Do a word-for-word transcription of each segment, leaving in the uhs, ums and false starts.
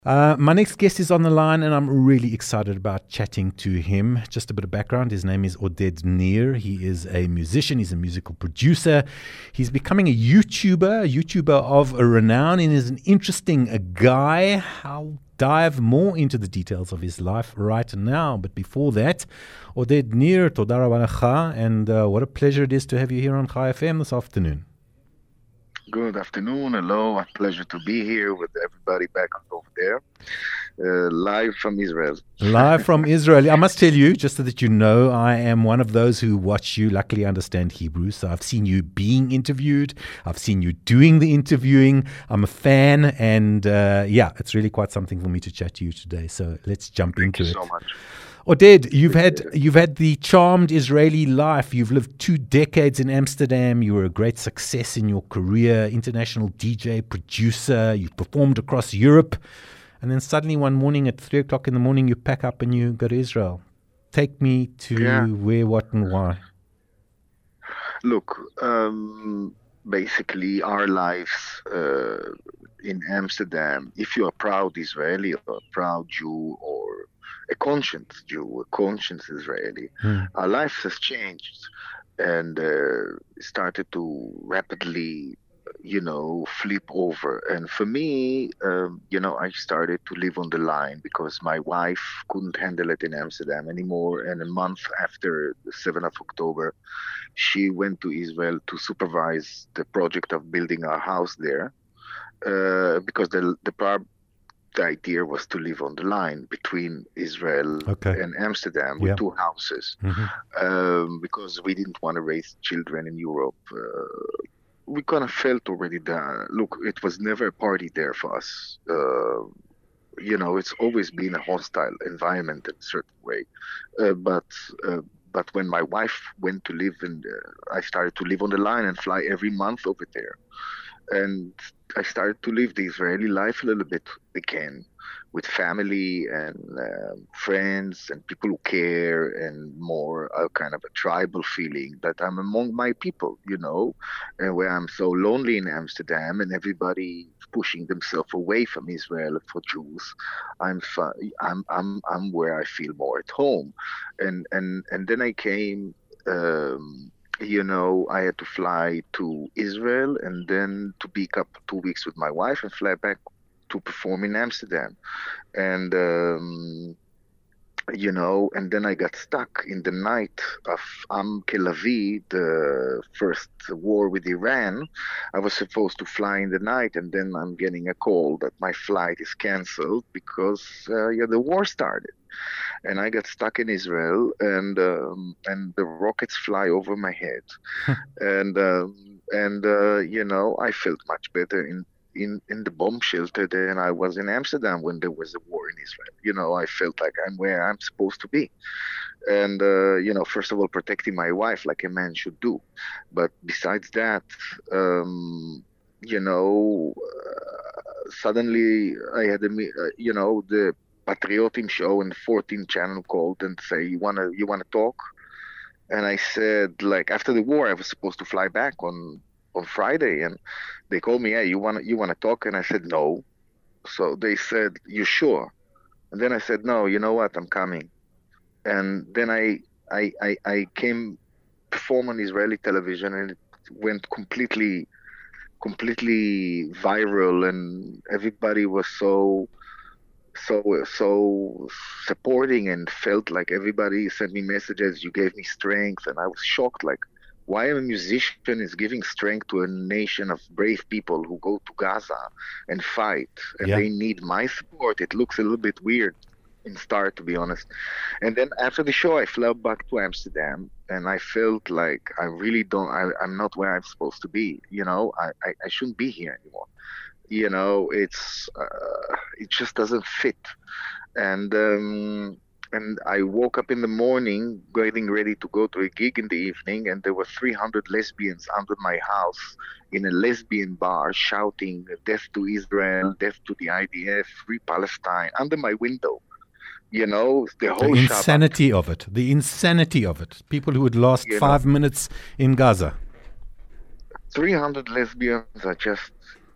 Uh, my next guest is on the line, and I'm really excited about chatting to him. Just a bit of background. His name is Oded Nir. He is a musician. He's a musical producer. He's becoming a YouTuber, a YouTuber of a renown, and is an interesting uh, guy. I'll dive more into the details of his life right now. But before that, Oded Nir, toda rabba lecha, and uh, what a pleasure it is to have you here on Chai F M this afternoon. Good afternoon. Hello. A pleasure to be here with everybody back over there, uh, live from Israel. Live from Israel. I must tell you, just so that you know, I am one of those who watch you. Luckily, I understand Hebrew, so I've seen you being interviewed. I've seen you doing the interviewing. I'm a fan, and uh, yeah, it's really quite something for me to chat to you today. So let's jump Thank into you it. so much. Oded, you've had you've had the charmed Israeli life. You've lived two decades in Amsterdam. You were a great success in your career, international D J, producer. You've performed across Europe. And then suddenly one morning at three o'clock in the morning, you pack up and you go to Israel. Take me to Yeah. where, what, and why. Look, um, basically, our lives uh, in Amsterdam, if you're a proud Israeli or a proud Jew or a conscious Jew, a conscious Israeli, Hmm. our life has changed and uh, started to rapidly, you know, flip over. And for me, um, you know, I started to live on the line because my wife couldn't handle it in Amsterdam anymore. And a month after the seventh of October, she went to Israel to supervise the project of building our house there, uh, because the the prob- the idea was to live on the line between Israel Okay. and Amsterdam with Yeah. two houses, hmm um, because we didn't want to raise children in Europe. Uh, we kind of felt already that, look, it was never a party there for us. Uh, you know, it's always been a hostile environment in a certain way. Uh, but uh, but when my wife went to live in, the, I started to live on the line and fly every month over there, and I started to live the Israeli life a little bit again, with family and um, friends and people who care, and more a kind of a tribal feeling that I'm among my people, you know, and where I'm so lonely in Amsterdam and everybody pushing themselves away from Israel for Jews. I'm fi- I'm I'm I'm where I feel more at home, and and and then I came. Um, you know, I had to fly to Israel and then to be up two weeks with my wife and fly back to perform in Amsterdam. And, um, you know, and then I got stuck in the night of Am Kelavi, the first war with Iran. I was supposed to fly in the night, and then I'm getting a call that my flight is canceled because uh, yeah, the war started. And I got stuck in Israel, and um, and the rockets fly over my head, and um, and uh, you know, I felt much better in. In, in the bomb shelter than I was in Amsterdam when there was a war in Israel. You know, I felt like I'm where I'm supposed to be. And, uh, you know, first of all, protecting my wife like a man should do. But besides that, um, you know, uh, suddenly I had a, me- uh, you know, the Patriotim show in fourteen channel called and say, you want to, you want to talk? And I said, like, after the war, I was supposed to fly back on on Friday, and they called me, hey, you want you want to talk? And I said no. So they said, you sure? And then I said, no. You know what? I'm coming. And then I I I, I came perform on Israeli television, and it went completely completely viral, and everybody was so so so supporting and felt like everybody sent me messages, you gave me strength, and I was shocked, like, why a musician is giving strength to a nation of brave people who go to Gaza and fight, and Yeah. they need my support. It looks a little bit weird in start, to be honest. And then after the show, I flew back to Amsterdam, and I felt like I really don't I, I'm not where I'm supposed to be. You know, I, I, I shouldn't be here anymore. You know, it's uh, it just doesn't fit. And um, and I woke up in the morning getting ready to go to a gig in the evening, and there were three hundred lesbians under my house in a lesbian bar shouting death to Israel, death to the I D F, free Palestine under my window. You know, the The whole Shabbat. insanity of it. The insanity of it. People who would last You know, five minutes in Gaza. three hundred lesbians are just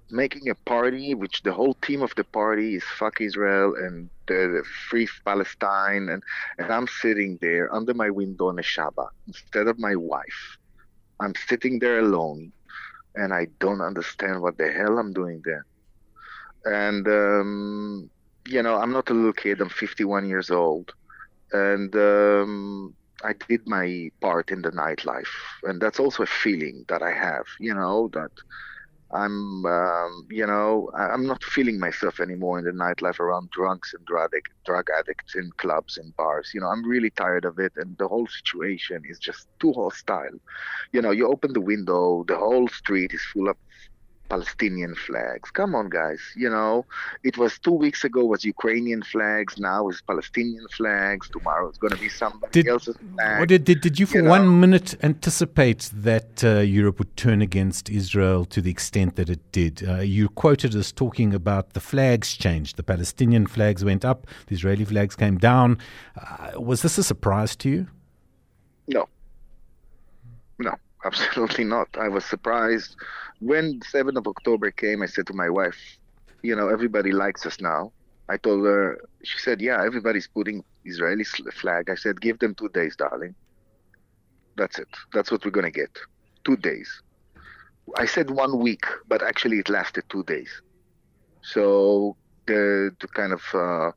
making a party which the whole theme of the party is fuck Israel and the, the free Palestine, and and I'm sitting there under my window on a Shabbat instead of my wife. I'm sitting there alone, and I don't understand what the hell I'm doing there. And um, you know, I'm not a little kid. I'm fifty-one years old, and um, I did my part in the nightlife, and that's also a feeling that I have. You know that I'm, um, you know, I- I'm not feeling myself anymore in the nightlife around drunks and drug addict, drug addicts in clubs and bars. You know, I'm really tired of it, and the whole situation is just too hostile. You know, you open the window, the whole street is full of Palestinian flags. Come on, guys. You know, it was two weeks ago was Ukrainian flags. Now it's Palestinian flags. Tomorrow it's going to be somebody Did else's or flag. did, did did you for You know, one minute anticipate that uh, Europe would turn against Israel to the extent that it did? Uh, you quoted as talking about the flags changed. The Palestinian flags went up, the Israeli flags came down. Uh, was this a surprise to you? no, no, absolutely not. I was surprised when seventh of October came. I said to my wife, you know, everybody likes us now. I told her, she said, yeah, everybody's putting Israeli sl- flag. I said, give them two days, darling. That's it. That's what we're going to get. Two days. I said one week, but actually it lasted two days. So the, the kind of uh,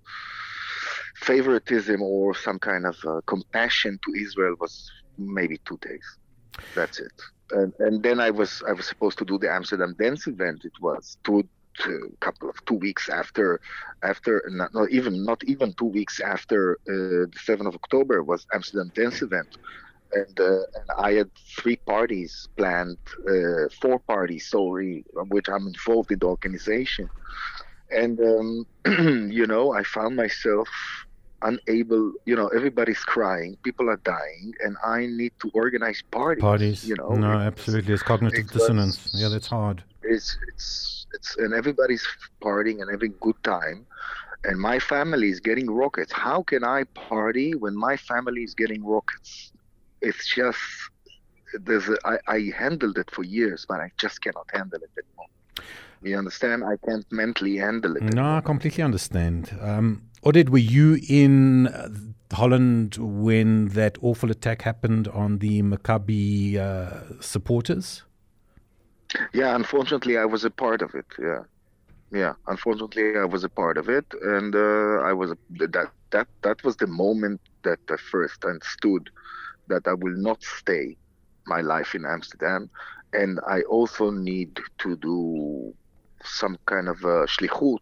favoritism or some kind of uh, compassion to Israel was maybe two days. That's it. And and then I was I was supposed to do the Amsterdam Dance event. It was two, two couple of two weeks after after not, not even not even two weeks after uh, the seventh of October was Amsterdam Dance event. And, uh, and I had three parties planned, uh, four parties, sorry, of which I'm involved in the organization. And um, you know, I found myself unable. You know, everybody's crying, people are dying, and I need to organize parties. Parties? You know, No, it was, absolutely. It's cognitive it dissonance. Yeah, was, that's hard. it's, it's, it's, and everybody's partying and having good time, and my family is getting rockets. How can I party when my family is getting rockets? It's just there's a, I, I handled it for years, but I just cannot handle it anymore. You understand? I can't mentally handle it No, I anymore. completely understand. Um, Oded, were you in uh, Holland when that awful attack happened on the Maccabi uh, supporters? Yeah, unfortunately, I was a part of it. Yeah, yeah. Unfortunately, I was a part of it, and uh, I was a, that that that was the moment that I first understood that I will not stay my life in Amsterdam, and I also need to do some kind of uh, shlichut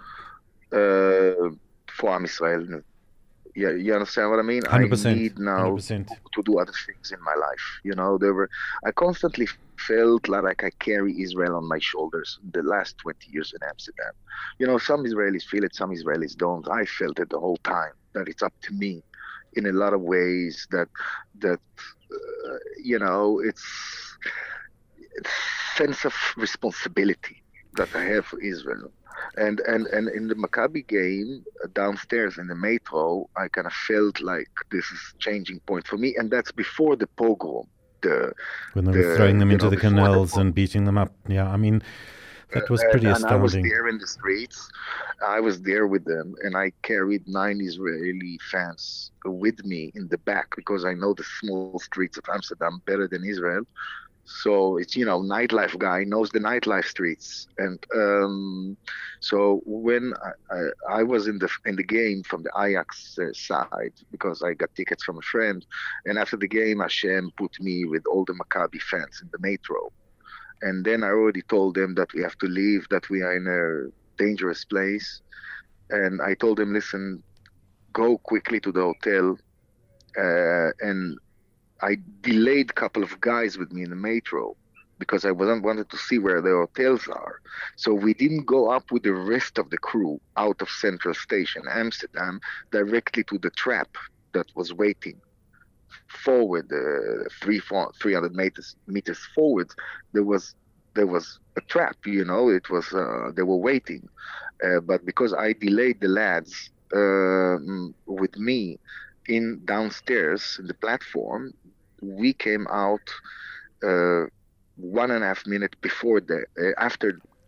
uh, for Am Israel. Yeah, you understand what I mean? I one hundred percent. need now one hundred percent. to do other things in my life. You know, there were I constantly felt like I carry Israel on my shoulders the last twenty years in Amsterdam. You know, some Israelis feel it, some Israelis don't. I felt it the whole time that it's up to me in a lot of ways that that uh, you know, it's, it's sense of responsibility that I have for Israel. And and and in the Maccabi game uh, downstairs in the metro, I kind of felt like this is changing point for me, and that's before the pogrom, the When they were throwing the them you into know the before the canals pogrom. and beating them up. Yeah, I mean, that was And, pretty and I was astounding. there in the streets. I was there with them, and I carried nine Israeli fans with me in the back because I know the small streets of Amsterdam better than Israel. So it's, you know, nightlife guy knows the nightlife streets. And um, so when I, I, I was in the in the game from the Ajax uh, side, because I got tickets from a friend, and after the game, Hashem put me with all the Maccabi fans in the metro. And then I already told them that we have to leave, that we are in a dangerous place. And I told them, listen, go quickly to the hotel. Uh, and I delayed a couple of guys with me in the metro because I wasn't wanted to see where the hotels are. So we didn't go up with the rest of the crew out of Central Station, Amsterdam, directly to the trap that was waiting forward, uh, three, four, three hundred meters meters forward. There was there was a trap. You know, it was uh, they were waiting, uh, but because I delayed the lads uh, with me in downstairs in the platform, we came out uh, one and a half minute before the uh, after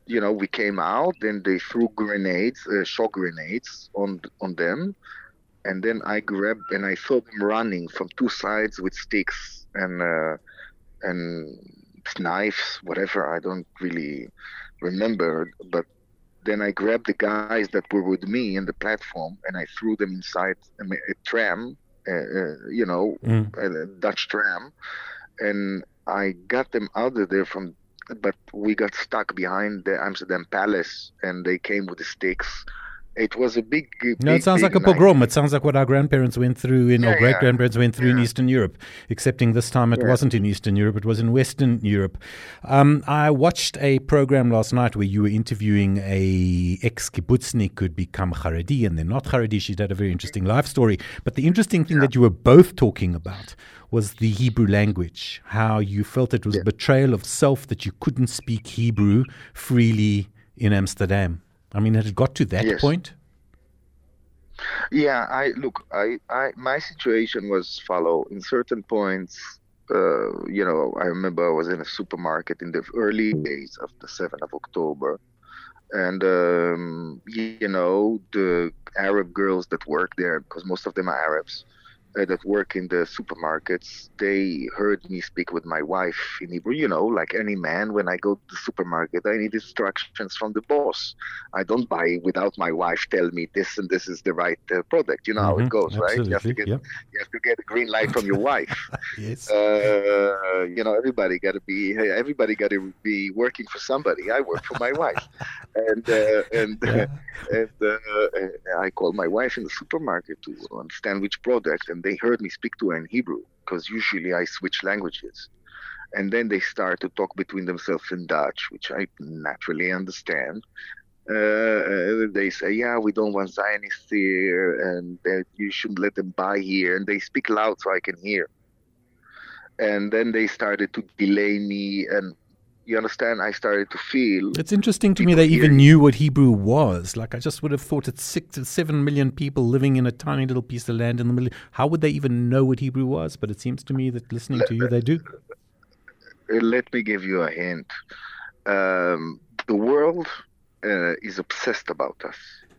you know, we came out, and they threw grenades, uh, shock grenades on on them, and then I grabbed and I saw them running from two sides with sticks and uh, and knives, whatever. I don't really remember, but then I grabbed the guys that were with me in the platform and I threw them inside a, a tram, uh, uh, you know, Mm. a Dutch tram, and I got them out of there from. But we got stuck behind the Amsterdam Palace, and they came with the sticks. It was a big, big No, it sounds big like a night. pogrom. It sounds like what our grandparents went through in, or Yeah, great yeah. grandparents went through in Yeah. Eastern Europe, excepting this time it Yeah. wasn't in Eastern Europe, it was in Western Europe. Um, I watched a program last night where you were interviewing a ex-kibbutznik who'd become Haredi and then not Haredi. She'd had a very interesting life story. But the interesting thing that you were both talking about was the Hebrew language, how you felt it was Yeah. a betrayal of self that you couldn't speak Hebrew freely in Amsterdam. I mean, had it got to that Yes. point? Yeah, I look, I, I, my situation was follow in certain points. Uh, you know, I remember I was in a supermarket in the early days of the seventh of October, and um, you know, the Arab girls that work there, because most of them are Arabs, uh, that work in the supermarkets, they heard me speak with my wife in Hebrew. You know, like any man, when I go to the supermarket, I need instructions from the boss. I don't buy without my wife tell me this and this is the right uh, product. You know how it Mhm, goes, right? You have to absolutely, get yeah. you have to get a green light from your wife. Yes. Uh, you know, everybody got to be hey, everybody got to be working for somebody. I work for my wife, and uh, and Yeah. and uh, I called my wife in the supermarket to understand which product, and they heard me speak to her in Hebrew because usually I switch languages. And then they start to talk between themselves in Dutch, which I naturally understand. Uh, uh, they say, "Yeah, we don't want Zionists here, and that you shouldn't let them buy here." And they speak loud so I can hear. And then they started to delay me, and you understand, I started to feel It's interesting to me people they even hearing. knew what Hebrew was. Like, I just would have thought it's six to seven million people living in a tiny little piece of land in the middle. How would they even know what Hebrew was? But it seems to me that listening Let, to you, they do. let me give you a hint. Um, the world uh, is obsessed about us,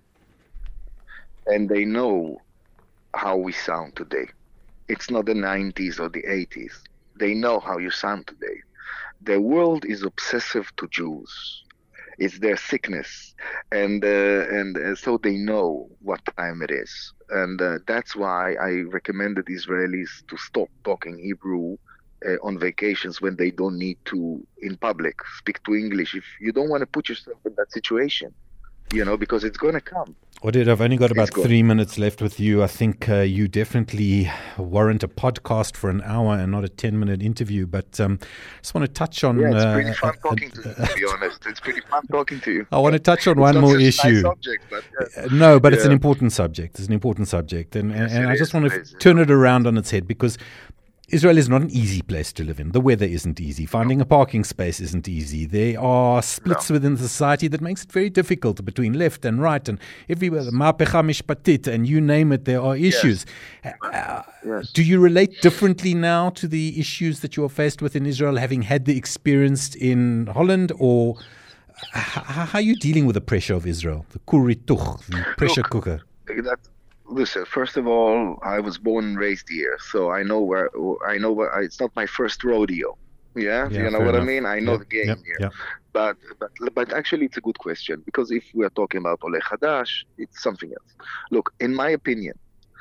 and they know how we sound today. It's not the nineties or the eighties. They know how you sound today. The world is obsessive to Jews. It's their sickness, and uh, and uh, so they know what time it is, and uh, that's why I recommended Israelis to stop talking Hebrew uh, on vacations when they don't need to in public. Speak to English if you don't want to put yourself in that situation, you know, because it's going to come. Oded, I've only got It's about going. three minutes left with you. I think uh, you definitely warrant a podcast for an hour and not a ten-minute interview. But um, I just want to touch on... Yeah, it's uh, pretty fun uh, talking to you, to be honest. It's pretty fun talking to you. I want to touch on It's one not more such a issue. nice subject, but yeah. Uh, No, but it's an Yeah. important subject. It's an important subject. And, and, Yes, and it I just is, want it to is. turn it around on its head, because Israel is not an easy place to live in. The weather isn't easy. Finding a parking space isn't easy. There are splits within society that makes it very difficult between left and right and everywhere. The Mapecha Mishpatit, and you name it, there are issues. Uh, Yes. Do you relate differently now to the issues that you are faced with in Israel, having had the experience in Holland, or h- how are you dealing with the pressure of Israel, the kurituch, the pressure Look, cooker? That listen. First of all, I was born and raised here, so I know where I know. What, it's not my first rodeo. Yeah, Yeah, you know fair what enough. I mean. I know Yeah, the game yeah, here, yeah. but but but actually, it's a good question, because if we are talking about Ole Hadash, it's something else. Look, in my opinion,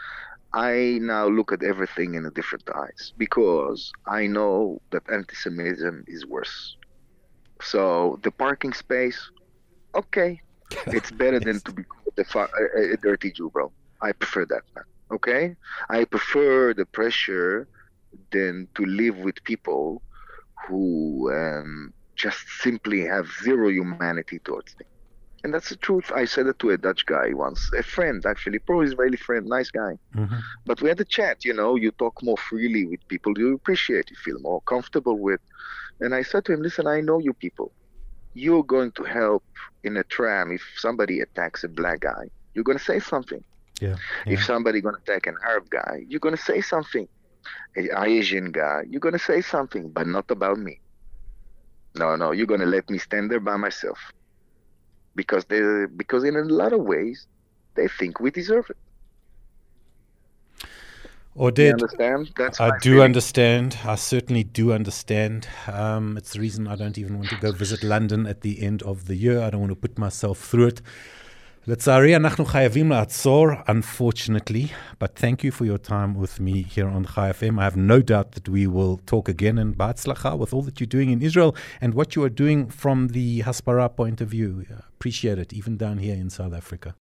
I now look at everything in a different eyes, because I know that anti-Semitism is worse. So the parking space, okay, it's better than Yes. to be called a, fa- a, a dirty Jew, bro. I prefer that, man. Okay, I prefer the pressure than to live with people who um, just simply have zero humanity towards me. And that's the truth. I said it to a Dutch guy once, a friend actually, pro-Israeli friend, nice guy. hmm But we had a chat, you know, you talk more freely with people you appreciate, you feel more comfortable with. And I said to him, listen, I know you people. You're going to help in a tram if somebody attacks a black guy. You're going to say something. Yeah, If yeah. somebody going to attack an Arab guy, you're going to say something. An Asian guy, you're going to say something, but not about me. No, no, you're going to let me stand there by myself. because they because in a lot of ways they think we deserve it. Or Do you did understand? That's I my do feeling. understand. I certainly do understand. Um, it's the reason I don't even want to go visit London at the end of the year. I don't want to put myself through it. לצערי אנחנו חייבים לעצור, unfortunately, but thank you for your time with me here on Chai F M. I have no doubt that we will talk again, and ba'atzlacha with all that you're doing in Israel and what you are doing from the Hasbara point of view. Appreciate it, even down here in South Africa.